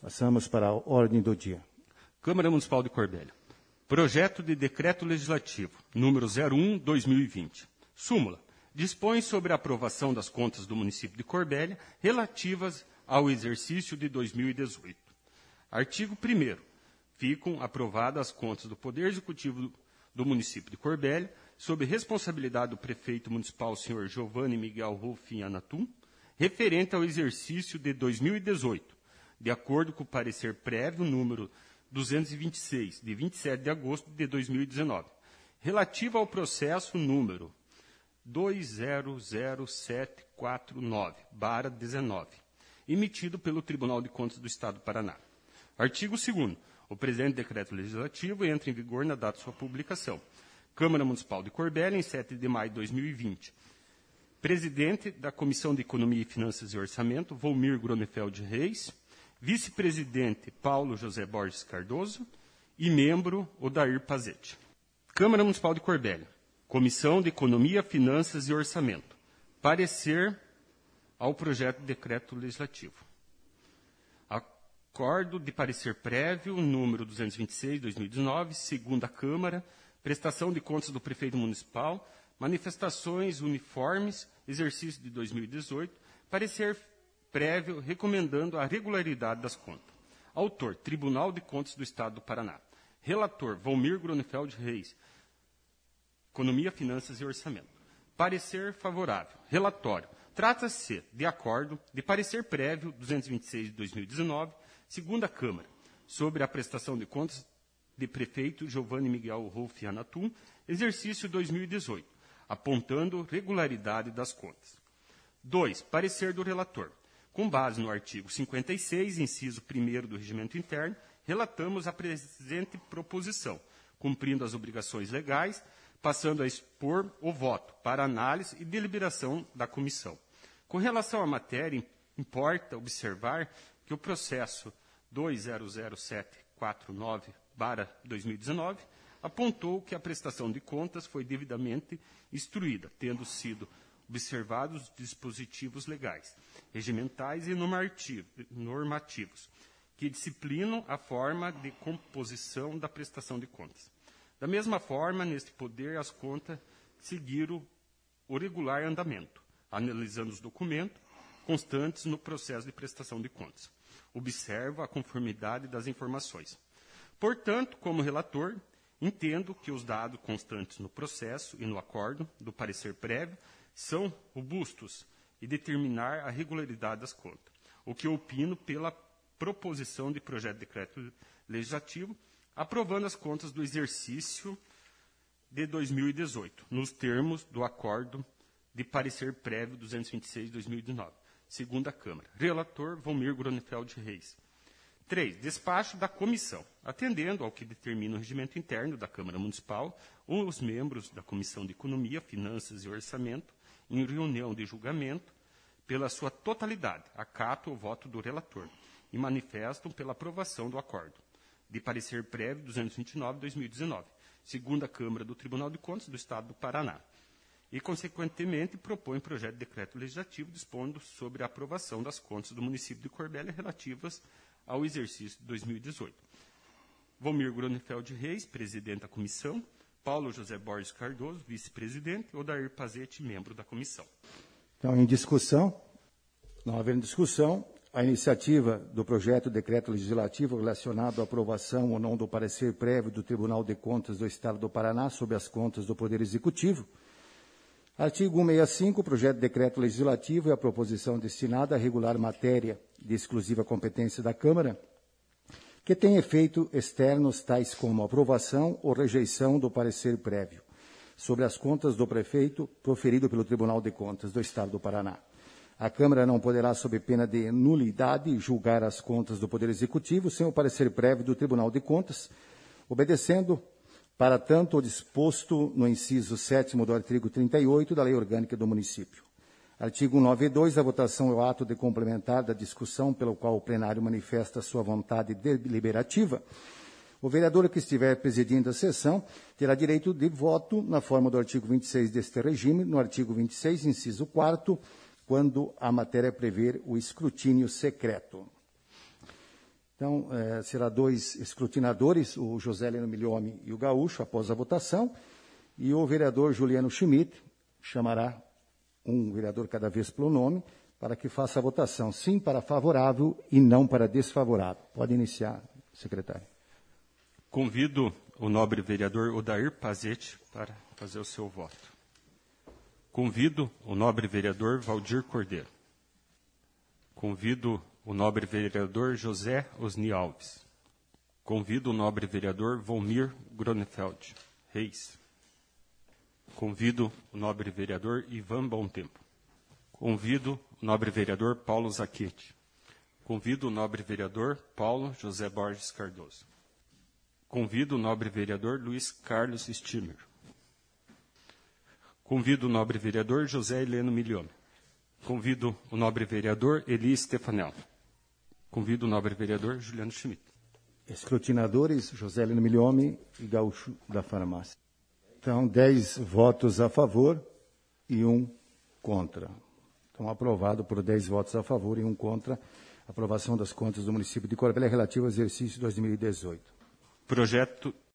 Passamos para a ordem do dia. Câmara Municipal de Corbélia. Projeto de Decreto Legislativo, número 01/2020. Súmula. Dispõe sobre a aprovação das contas do município de Corbélia relativas ao exercício de 2018. Artigo 1º. Ficam aprovadas as contas do Poder Executivo do município de Corbélia, sob responsabilidade do prefeito municipal, senhor Giovanni Miguel Rolfin Anatum, referente ao exercício de 2018, de acordo com o parecer prévio número 226, de 27 de agosto de 2019, relativo ao processo número 200749/19, emitido pelo Tribunal de Contas do Estado do Paraná. Artigo 2º. O presente decreto legislativo entra em vigor na data de sua publicação. Câmara Municipal de Corbélia, em 7 de maio de 2020. Presidente da Comissão de Economia, Finanças e Orçamento, Volmir Gronefeld Reis. Vice-presidente, Paulo José Borges Cardoso. E membro, Odair Pazete. Câmara Municipal de Corbélia. Comissão de Economia, Finanças e Orçamento. Parecer ao projeto de decreto legislativo. Acordo de parecer prévio, número 226/2019, segunda Câmara, prestação de contas do prefeito municipal, manifestações uniformes, exercício de 2018, parecer prévio recomendando a regularidade das contas. Autor, Tribunal de Contas do Estado do Paraná. Relator, Volmir Gronefeld Reis, Economia, Finanças e Orçamento. Parecer favorável. Relatório. Trata-se de acordo de parecer prévio 226 de 2019, segunda Câmara, sobre a prestação de contas de prefeito Giovanni Miguel Rolfin Anatum, exercício 2018, apontando regularidade das contas. 2. Parecer do relator. Com base no artigo 56, inciso 1º do Regimento Interno, relatamos a presente proposição, cumprindo as obrigações legais, passando a expor o voto para análise e deliberação da comissão. Com relação à matéria, importa observar que o processo 200749/2019 apontou que a prestação de contas foi devidamente instruída, tendo sido observados os dispositivos legais, regimentais e normativos, que disciplinam a forma de composição da prestação de contas. Da mesma forma, neste poder, as contas seguiram o regular andamento, analisando os documentos constantes no processo de prestação de contas. Observo a conformidade das informações. Portanto, como relator, entendo que os dados constantes no processo e no acordo do parecer prévio são robustos e determinar a regularidade das contas, o que eu opino pela proposição de projeto de decreto legislativo, aprovando as contas do exercício de 2018, nos termos do acordo de parecer prévio 226 de 2019, segunda Câmara. Relator, Volmir Gronefeld Reis. 3. Despacho da comissão. Atendendo ao que determina o regimento interno da Câmara Municipal, os membros da Comissão de Economia, Finanças e Orçamento, em reunião de julgamento, pela sua totalidade, acatam o voto do relator e manifestam pela aprovação do acordo de parecer prévio 229 de 2019, segunda Câmara do Tribunal de Contas do Estado do Paraná. E, consequentemente, propõe projeto de decreto legislativo dispondo sobre a aprovação das contas do município de Corbélia relativas ao exercício de 2018. Volmir Gronefeld Reis, presidente da comissão, Paulo José Borges Cardoso, vice-presidente, Odair Pazete, membro da comissão. Então, em discussão, não havendo discussão, a iniciativa do projeto de decreto legislativo relacionado à aprovação ou não do parecer prévio do Tribunal de Contas do Estado do Paraná sobre as contas do Poder Executivo. Artigo 165, projeto de decreto legislativo é a proposição destinada a regular matéria de exclusiva competência da Câmara, que tem efeito externos tais como aprovação ou rejeição do parecer prévio sobre as contas do prefeito proferido pelo Tribunal de Contas do Estado do Paraná. A Câmara não poderá, sob pena de nulidade, julgar as contas do Poder Executivo sem o parecer prévio do Tribunal de Contas, obedecendo, para tanto, o disposto no inciso 7º do artigo 38 da Lei Orgânica do Município. Artigo 9.2, a votação é o ato de complementar da discussão pelo qual o plenário manifesta sua vontade deliberativa. O vereador que estiver presidindo a sessão terá direito de voto na forma do artigo 26 deste regime, no artigo 26, inciso 4º, quando a matéria prever o escrutínio secreto. Então, será 2 escrutinadores, o José Heleno Milhome e o Gaúcho, após a votação, e o vereador Juliano Schmidt chamará um vereador cada vez pelo nome, para que faça a votação, sim para favorável e não para desfavorável. Pode iniciar, secretário. Convido o nobre vereador Odair Pazete para fazer o seu voto. Convido o nobre vereador Valdir Cordeiro. Convido o nobre vereador José Osni Alves. Convido o nobre vereador Volmir Gronefeld Reis. Convido o nobre vereador Ivan Bontempo. Convido o nobre vereador Paulo Zachetti. Convido o nobre vereador Paulo José Borges Cardoso. Convido o nobre vereador Luiz Carlos Stimmer. Convido o nobre vereador José Heleno Milhome. Convido o nobre vereador Eli Stefanel. Convido o nobre vereador Juliano Schmidt. Escrutinadores, José Heleno Milhome e Gaúcho da Farmácia. Então, 10 votos a favor e 1 contra. Então, aprovado por 10 votos a favor e 1 contra a aprovação das contas do município de Corbélia relativa ao exercício 2018. Projeto